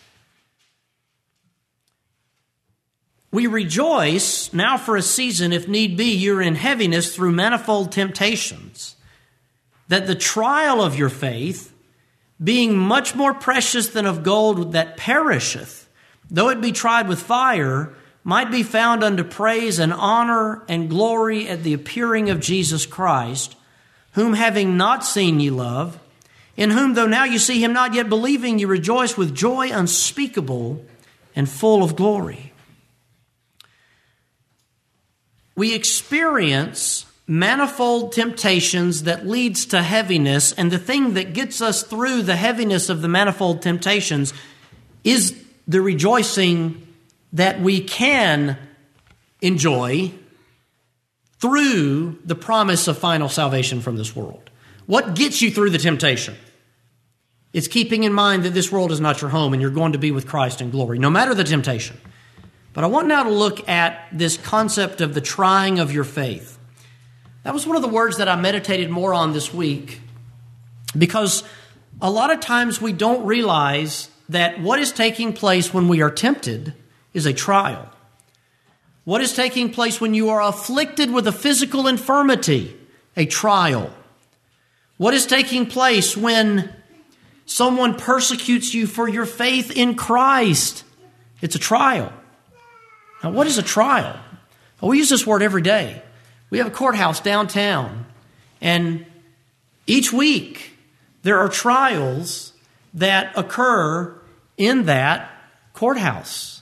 We rejoice now for a season, if need be, you're in heaviness through manifold temptations, that the trial of your faith, being much more precious than of gold that perisheth, though it be tried with fire, might be found unto praise and honor and glory at the appearing of Jesus Christ, whom having not seen ye love, in whom, though now you see him not yet believing, you rejoice with joy unspeakable and full of glory. We experience manifold temptations that leads to heaviness, and the thing that gets us through the heaviness of the manifold temptations is the rejoicing that we can enjoy through the promise of final salvation from this world. What gets you through the temptation? It's keeping in mind that this world is not your home and you're going to be with Christ in glory, no matter the temptation. But I want now to look at this concept of the trying of your faith. That was one of the words that I meditated more on this week, because a lot of times we don't realize that what is taking place when we are tempted is a trial. What is taking place when you are afflicted with a physical infirmity? A trial. What is taking place when someone persecutes you for your faith in Christ? It's a trial. Now, what is a trial? Well, we use this word every day. We have a courthouse downtown, and each week there are trials that occur in that courthouse.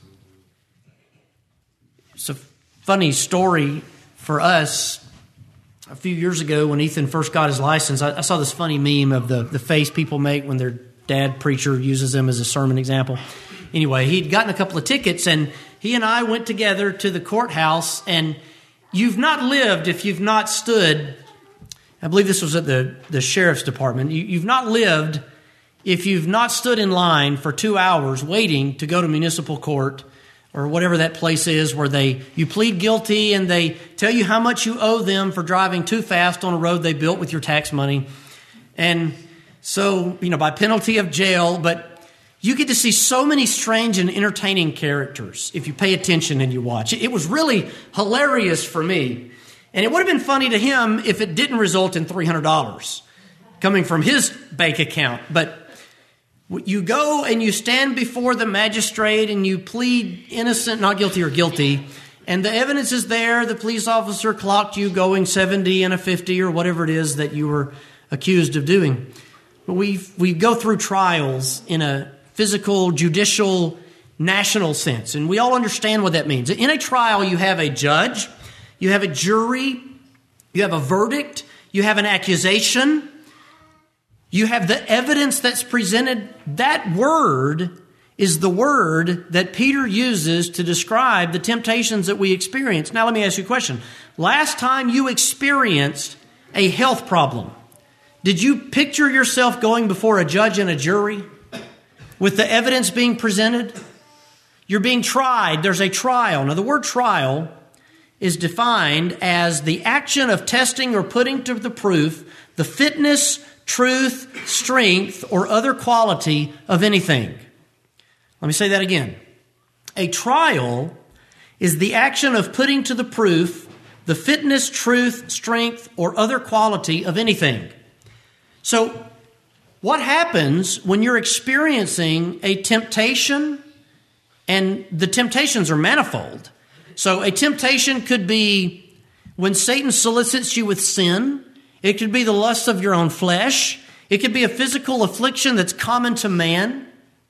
It's a funny story for us. A few years ago when Ethan first got his license, I saw this funny meme of the face people make when their dad preacher uses them as a sermon example. Anyway, he'd gotten a couple of tickets, and he and I went together to the courthouse, and you've not lived if you've not stood. I believe this was at the sheriff's department. You've not lived if you've not stood in line for 2 hours waiting to go to municipal court or whatever that place is where you plead guilty and they tell you how much you owe them for driving too fast on a road they built with your tax money. And So, by penalty of jail, but you get to see so many strange and entertaining characters if you pay attention and you watch. It was really hilarious for me. And it would have been funny to him if it didn't result in $300 coming from his bank account. But you go and you stand before the magistrate and you plead innocent, not guilty or guilty. And the evidence is there. The police officer clocked you going 70 and a 50 or whatever it is that you were accused of doing. But we go through trials in a physical, judicial, national sense. And we all understand what that means. In a trial, you have a judge, you have a jury, you have a verdict, you have an accusation, you have the evidence that's presented. That word is the word that Peter uses to describe the temptations that we experience. Now, let me ask you a question. Last time you experienced a health problem, did you picture yourself going before a judge and a jury with the evidence being presented? You're being tried. There's a trial. Now, the word trial is defined as the action of testing or putting to the proof the fitness, truth, strength, or other quality of anything. Let me say that again. A trial is the action of putting to the proof the fitness, truth, strength, or other quality of anything. So, what happens when you're experiencing a temptation? And the temptations are manifold. So a temptation could be when Satan solicits you with sin. It could be the lust of your own flesh. It could be a physical affliction that's common to man.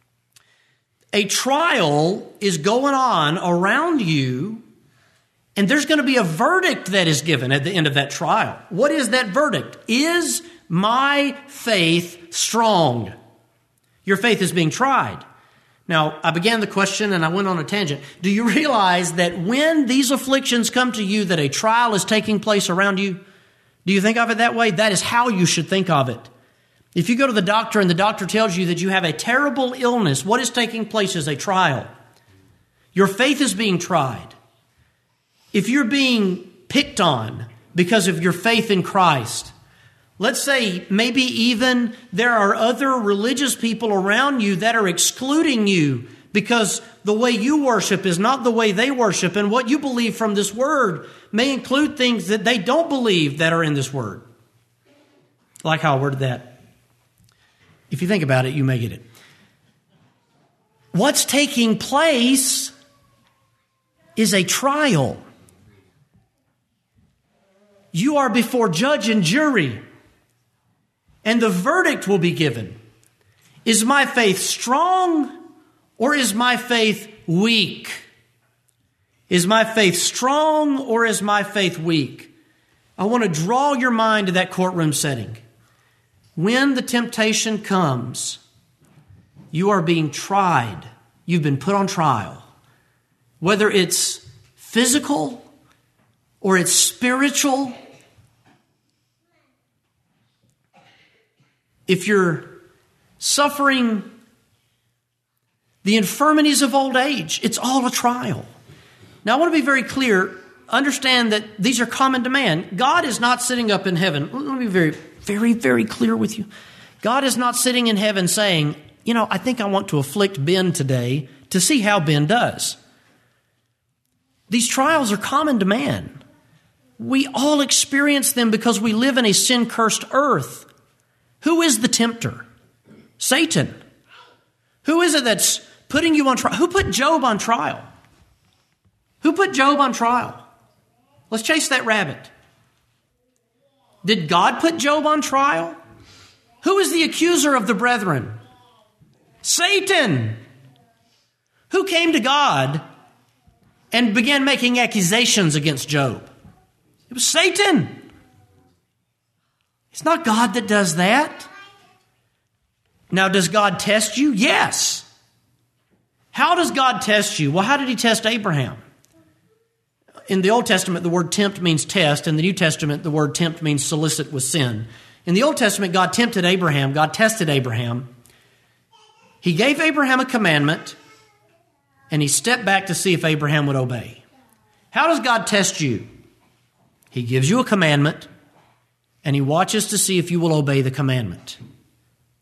A trial is going on around you, and there's going to be a verdict that is given at the end of that trial. What is that verdict? Is my faith strong? Your faith is being tried. Now, I began the question and I went on a tangent. Do you realize that when these afflictions come to you, that a trial is taking place around you? Do you think of it that way? That is how you should think of it. If you go to the doctor and the doctor tells you that you have a terrible illness, what is taking place is a trial. Your faith is being tried. If you're being picked on because of your faith in Christ, let's say maybe even there are other religious people around you that are excluding you because the way you worship is not the way they worship, and what you believe from this word may include things that they don't believe that are in this word. I like how I worded that. If you think about it, you may get it. What's taking place is a trial. You are before judge and jury, and the verdict will be given. Is my faith strong or is my faith weak? Is my faith strong or is my faith weak? I want to draw your mind to that courtroom setting. When the temptation comes, you are being tried. You've been put on trial. Whether it's physical or it's spiritual. If you're suffering the infirmities of old age, it's all a trial. Now, I want to be very clear. Understand that these are common to man. God is not sitting up in heaven. Let me be very, very, very clear with you. God is not sitting in heaven saying, I think I want to afflict Ben today to see how Ben does. These trials are common to man. We all experience them because we live in a sin-cursed earth. Who is the tempter? Satan. Who is it that's putting you on trial? Who put Job on trial? Who put Job on trial? Let's chase that rabbit. Did God put Job on trial? Who is the accuser of the brethren? Satan. Who came to God and began making accusations against Job? It was Satan. It's not God that does that. Now, does God test you? Yes. How does God test you? Well, how did he test Abraham? In the Old Testament, the word tempt means test. In the New Testament, the word tempt means solicit with sin. In the Old Testament, God tempted Abraham. God tested Abraham. He gave Abraham a commandment, and he stepped back to see if Abraham would obey. How does God test you? He gives you a commandment, and he watches to see if you will obey the commandment.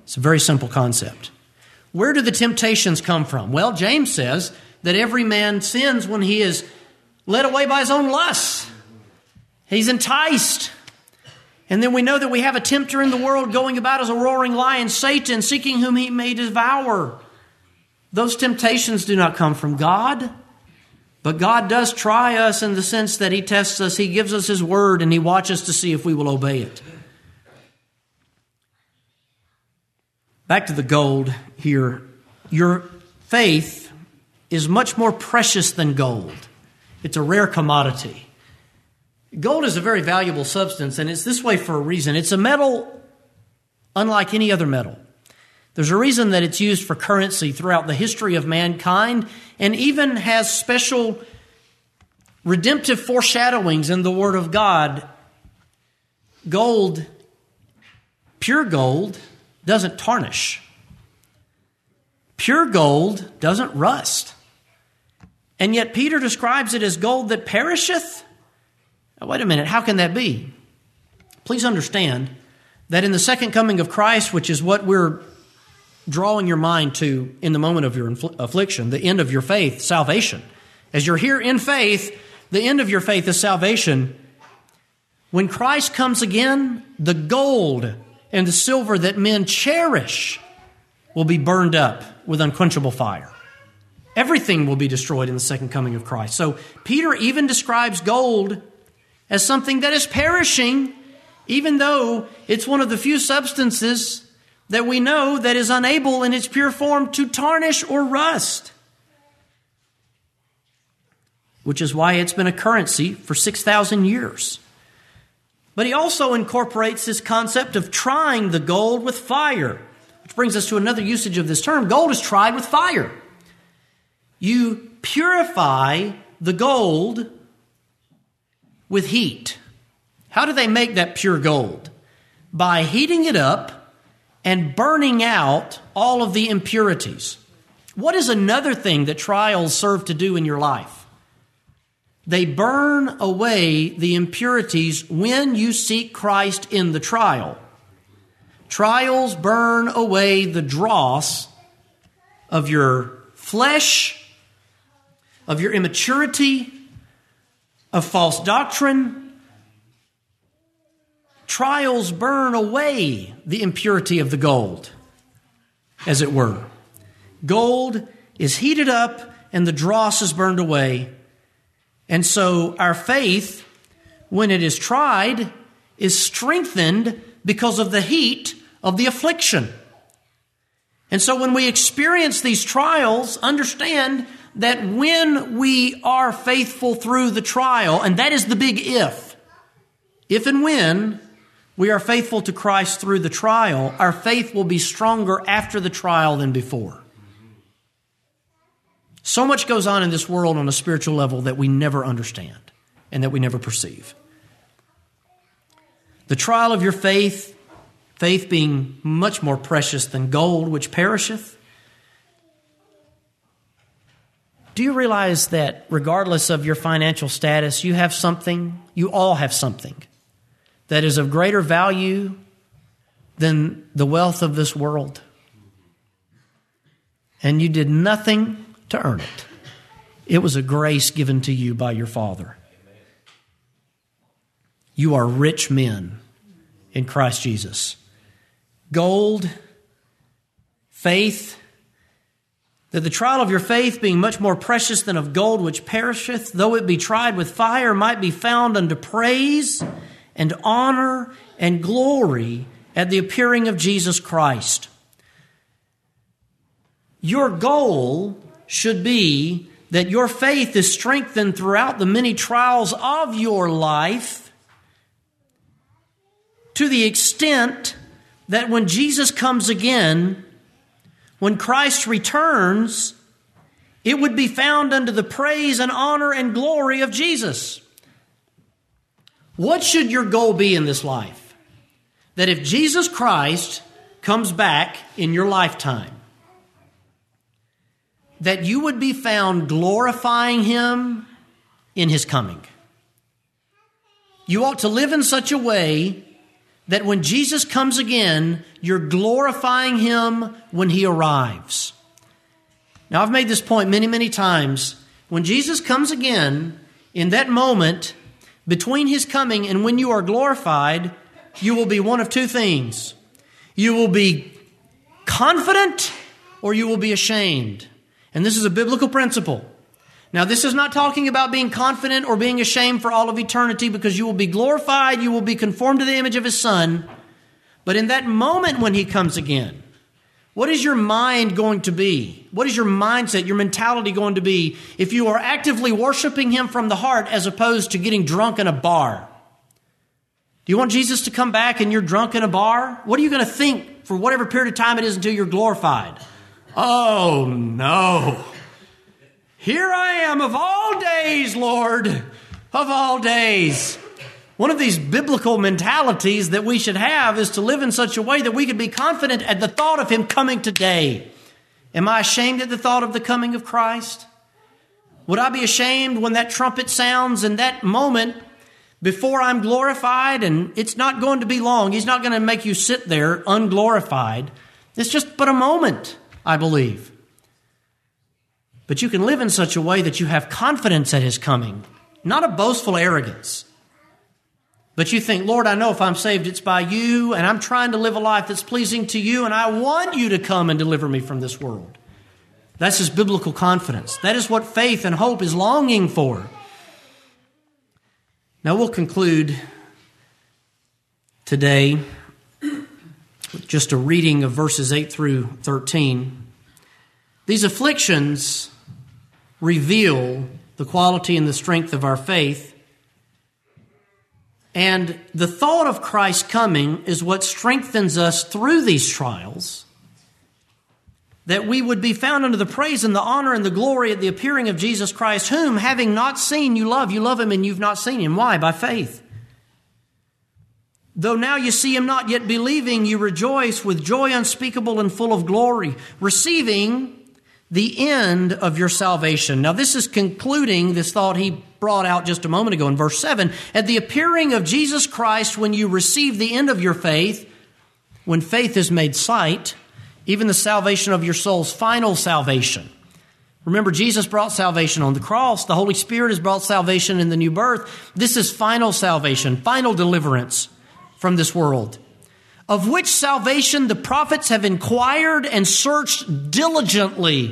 It's a very simple concept. Where do the temptations come from? Well, James says that every man sins when he is led away by his own lusts. He's enticed. And then we know that we have a tempter in the world going about as a roaring lion, Satan, seeking whom he may devour. Those temptations do not come from God, but God does try us in the sense that he tests us. He gives us his word and he watches to see if we will obey it. Back to the gold here. Your faith is much more precious than gold. It's a rare commodity. Gold is a very valuable substance, and it's this way for a reason. It's a metal unlike any other metal. There's a reason that it's used for currency throughout the history of mankind, and even has special redemptive foreshadowings in the Word of God. Gold, pure gold, doesn't tarnish. Pure gold doesn't rust. And yet Peter describes it as gold that perisheth. Now, wait a minute, how can that be? Please understand that in the second coming of Christ, which is what we're drawing your mind to in the moment of your affliction, the end of your faith, salvation. As you're here in faith, the end of your faith is salvation. When Christ comes again, the gold and the silver that men cherish will be burned up with unquenchable fire. Everything will be destroyed in the second coming of Christ. So Peter even describes gold as something that is perishing, even though it's one of the few substances that we know that is unable in its pure form to tarnish or rust. Which is why it's been a currency for 6,000 years. But he also incorporates this concept of trying the gold with fire, which brings us to another usage of this term. Gold is tried with fire. You purify the gold with heat. How do they make that pure gold? By heating it up and burning out all of the impurities. What is another thing that trials serve to do in your life? They burn away the impurities when you seek Christ in the trial. Trials burn away the dross of your flesh, of your immaturity, of false doctrine. Trials burn away the impurity of the gold, as it were. Gold is heated up and the dross is burned away. And so our faith, when it is tried, is strengthened because of the heat of the affliction. And so when we experience these trials, understand that when we are faithful through the trial, and that is the big if and when we are faithful to Christ through the trial, our faith will be stronger after the trial than before. So much goes on in this world on a spiritual level that we never understand and that we never perceive. The trial of your faith being much more precious than gold, which perisheth. Do you realize that regardless of your financial status, you have something, you all have something that is of greater value than the wealth of this world? And you did nothing to earn it. It was a grace given to you by your Father. You are rich men in Christ Jesus. Gold, faith, that the trial of your faith being much more precious than of gold which perisheth, though it be tried with fire, might be found unto praise and honor and glory at the appearing of Jesus Christ. Your goal should be that your faith is strengthened throughout the many trials of your life to the extent that when Jesus comes again, when Christ returns, it would be found unto the praise and honor and glory of Jesus. What should your goal be in this life? That if Jesus Christ comes back in your lifetime, that you would be found glorifying Him in His coming. You ought to live in such a way that when Jesus comes again, you're glorifying Him when He arrives. Now, I've made this point many, many times. When Jesus comes again, in that moment between His coming and when you are glorified, you will be one of two things. You will be confident or you will be ashamed. And this is a biblical principle. Now, this is not talking about being confident or being ashamed for all of eternity, because you will be glorified, you will be conformed to the image of His Son. But in that moment when He comes again, what is your mind going to be? What is your mindset, your mentality going to be if you are actively worshiping Him from the heart as opposed to getting drunk in a bar? Do you want Jesus to come back and you're drunk in a bar? What are you going to think for whatever period of time it is until you're glorified? Oh, no. Here I am of all days, Lord, of all days. One of these biblical mentalities that we should have is to live in such a way that we could be confident at the thought of Him coming today. Am I ashamed at the thought of the coming of Christ? Would I be ashamed when that trumpet sounds in that moment before I'm glorified? And it's not going to be long. He's not going to make you sit there unglorified. It's just but a moment, I believe. But you can live in such a way that you have confidence at His coming, not a boastful arrogance. But you think, Lord, I know if I'm saved, it's by You, and I'm trying to live a life that's pleasing to You, and I want You to come and deliver me from this world. That's His biblical confidence. That is what faith and hope is longing for. Now we'll conclude today with just a reading of verses 8 through 13. These afflictions reveal the quality and the strength of our faith. And the thought of Christ coming is what strengthens us through these trials, that we would be found unto the praise and the honor and the glory at the appearing of Jesus Christ, whom, having not seen, you love. You love Him and you've not seen Him. Why? By faith. Though now you see Him not, yet believing, you rejoice with joy unspeakable and full of glory, receiving the end of your salvation. Now, this is concluding this thought he brought out just a moment ago in verse 7. At the appearing of Jesus Christ, when you receive the end of your faith, when faith is made sight, even the salvation of your soul's final salvation. Remember, Jesus brought salvation on the cross. The Holy Spirit has brought salvation in the new birth. This is final salvation, final deliverance from this world, of which salvation the prophets have inquired and searched diligently.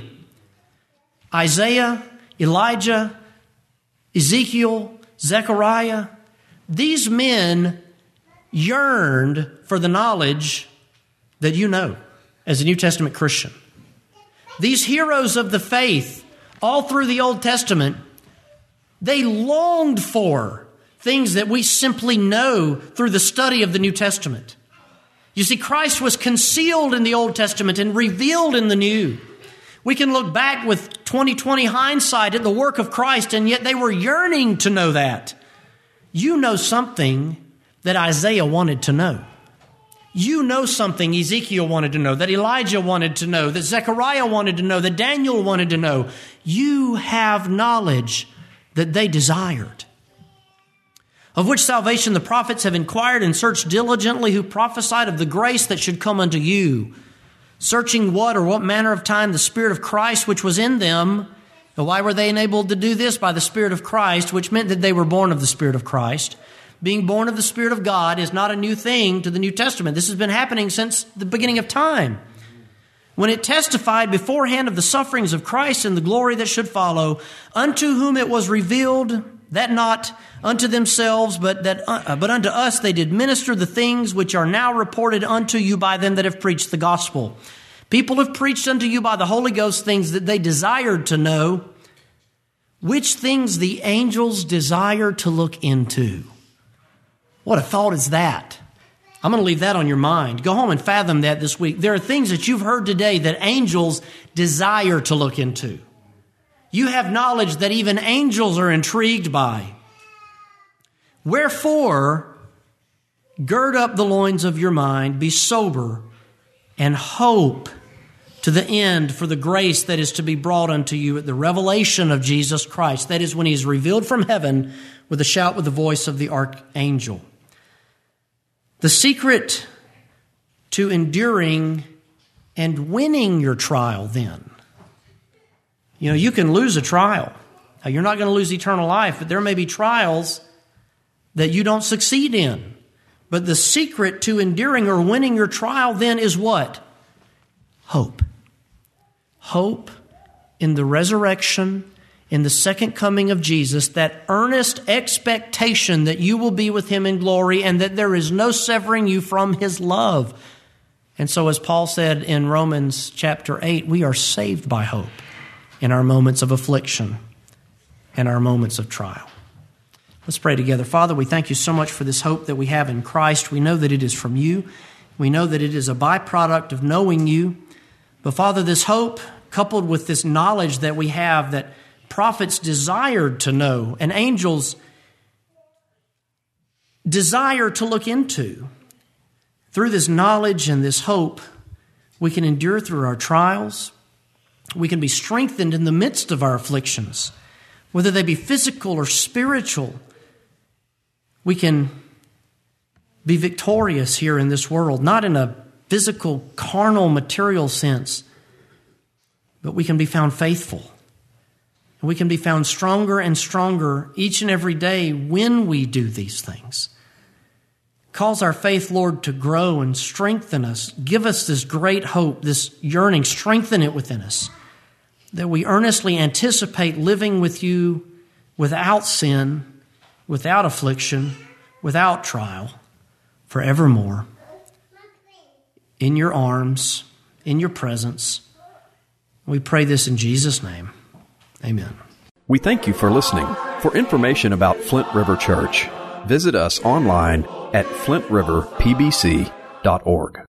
Isaiah, Elijah, Ezekiel, Zechariah, these men yearned for the knowledge that you know as a New Testament Christian. These heroes of the faith, all through the Old Testament, they longed for things that we simply know through the study of the New Testament. You see, Christ was concealed in the Old Testament and revealed in the New. We can look back with 20/20 hindsight at the work of Christ, and yet they were yearning to know that. You know something that Isaiah wanted to know. You know something Ezekiel wanted to know, that Elijah wanted to know, that Zechariah wanted to know, that Daniel wanted to know. You have knowledge that they desired. Of which salvation the prophets have inquired and searched diligently, who prophesied of the grace that should come unto you, searching what or what manner of time the Spirit of Christ which was in them. Now, why were they enabled to do this? By the Spirit of Christ, which meant that they were born of the Spirit of Christ. Being born of the Spirit of God is not a new thing to the New Testament. This has been happening since the beginning of time, when it testified beforehand of the sufferings of Christ and the glory that should follow, unto whom it was revealed that not unto themselves, but unto us they did minister the things which are now reported unto you by them that have preached the gospel. People have preached unto you by the Holy Ghost things that they desired to know, which things the angels desire to look into. What a thought is that? I'm going to leave that on your mind. Go home and fathom that this week. There are things that you've heard today that angels desire to look into. You have knowledge that even angels are intrigued by. Wherefore, gird up the loins of your mind, be sober, and hope to the end for the grace that is to be brought unto you at the revelation of Jesus Christ. That is when He is revealed from heaven with a shout with the voice of the archangel. The secret to enduring and winning your trial then. You can lose a trial. Now, you're not going to lose eternal life, but there may be trials that you don't succeed in. But the secret to enduring or winning your trial then is what? Hope. Hope in the resurrection, in the second coming of Jesus, that earnest expectation that you will be with Him in glory and that there is no severing you from His love. And so as Paul said in Romans chapter 8, we are saved by hope in our moments of affliction and our moments of trial. Let's pray together. Father, we thank you so much for this hope that we have in Christ. We know that it is from you. We know that it is a byproduct of knowing you. But Father, this hope, coupled with this knowledge that we have that prophets desired to know and angels desire to look into, through this knowledge and this hope, we can endure through our trials. We can be strengthened in the midst of our afflictions, whether they be physical or spiritual. We can be victorious here in this world, not in a physical, carnal, material sense, but we can be found faithful. And we can be found stronger and stronger each and every day when we do these things. Cause our faith, Lord, to grow and strengthen us. Give us this great hope, this yearning. Strengthen it within us, that we earnestly anticipate living with you without sin, without affliction, without trial, forevermore. In your arms, in your presence. We pray this in Jesus' name. Amen. We thank you for listening. For information about Flint River Church, visit us online at flintriverpbc.org.